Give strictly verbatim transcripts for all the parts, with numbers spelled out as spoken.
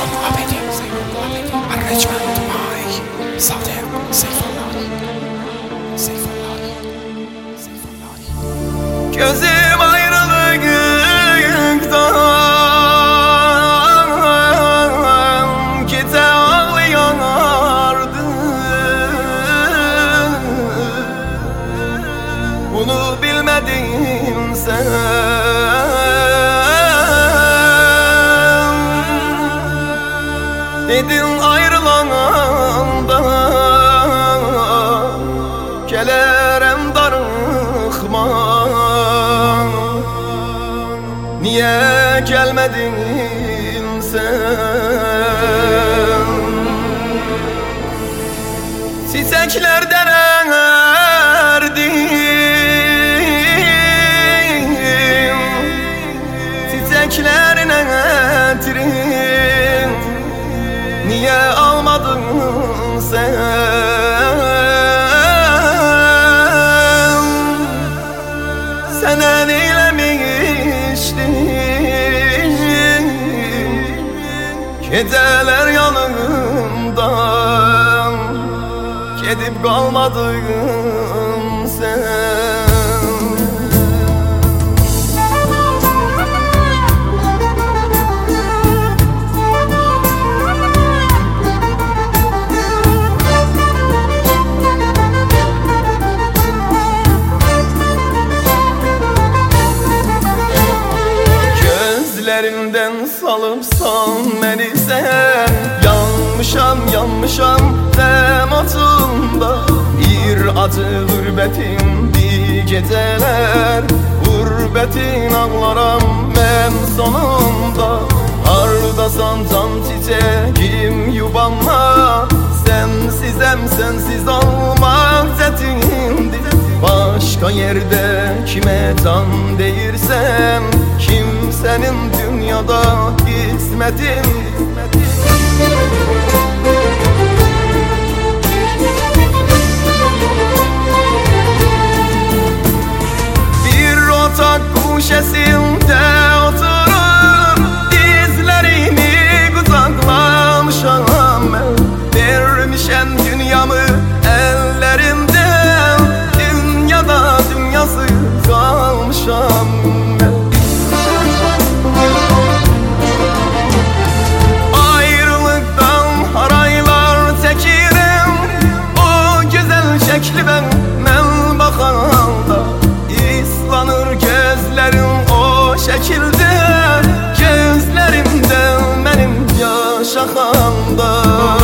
Zeynul Abidin, Zeynul Abidin, Ar-Recmen Dumai, Sadık, Seyfullahi, Seyfullahi, Seyfullahi. Gözüm ayrılıktan gece ağlıyordu. Bunu bilmedin sen. Dedin ayrılanda gelerem darıkma. Niye gelmedin sen? Çiçeklerden erdim, çiçeklerine etrim. Niye almadın sen? Sen eylemiştin geceler yanımdan, gidip kalmadın sen. Gözlerinden salıpsan beni sen, yanmışam yanmışam tematında. Bir acı gurbetimdi geceler, gurbetin ağlaram ben sonunda. Hardasan can çiçeğim yubanma, sensizem sensiz olmak çetindir. Başka yerde kime can değirsem, kimsenin dünyada kısmetin. Bir otak kuşesinde oturur, dizlerimi kucaklamışam ben. Vermişem dünyamı ellerinden, dünyada dünyası kalmışam ben. Ayrılıktan haraylar çekirim, o güzel şekli ben ben bakanda. İslanır gözlerim o şekilde, gözlerimden benim yaş akanda.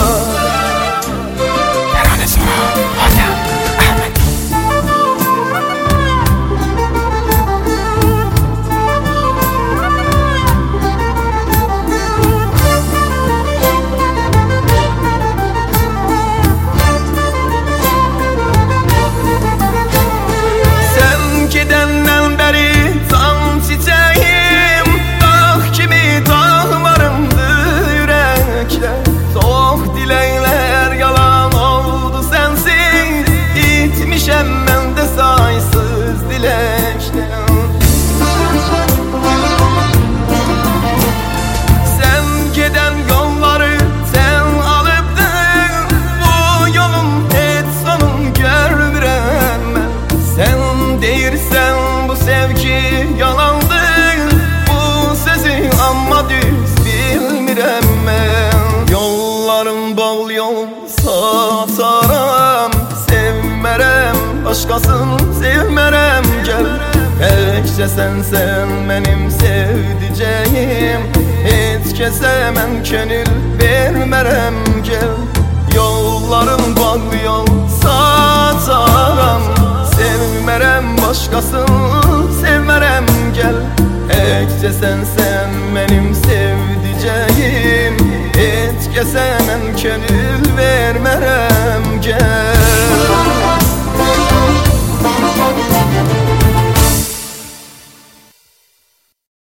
Değirsen bu sevgi yalandır, bu sözü amma düz bilmirem ben. Yollarım bol yol sataram, sevmerem başkasını sevmerem gel. Təkcə sen sen benim sevdiceğim, hiç kese men könül vermerem gel. Yollarım bol yol sataram, sevmerem başkasını sevmerem gel. Təkcə sen sen benim sevdiceğim, hiç kesemem könül